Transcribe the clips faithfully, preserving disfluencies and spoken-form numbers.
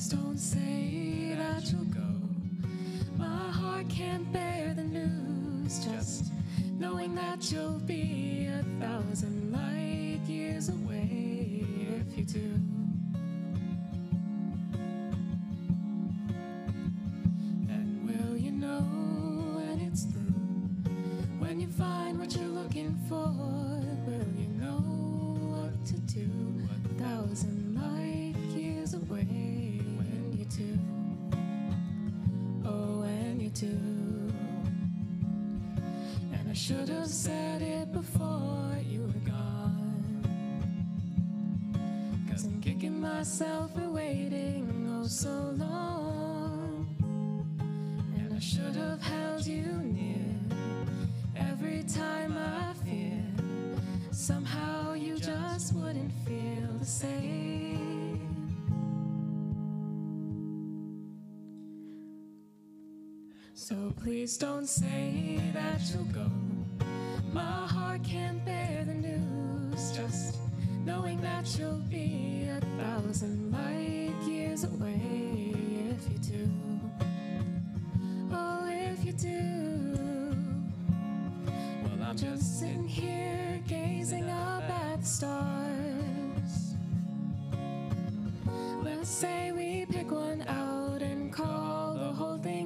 Please don't say that you'll go. My heart can't bear the news, just knowing that you'll be a thousand light years away if you do. And will you know when it's through? When you find what you're looking for, will you know what to do? A thousand light years away when you do. Oh, when you do. And I should have said it before you were gone, 'cause I'm kicking myself for waiting oh so long. And I should have held you near every time I fear somehow you just wouldn't feel the same. So please don't say that you'll go. My heart can't bear the news, just knowing that you'll be a thousand light years away if you do. Oh, if you do. Well, I'm just sitting here gazing up at the stars. Let's say we pick one out and call the whole thing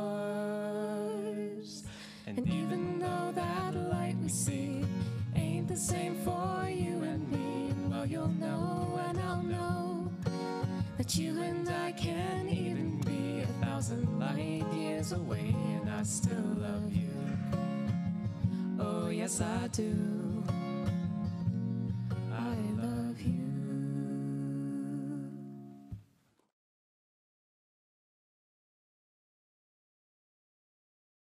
ours. And even though that light we see ain't the same for you and me, well, you'll know and I'll know that you and I can even be a thousand light years away, and I still love you. Oh, yes, I do.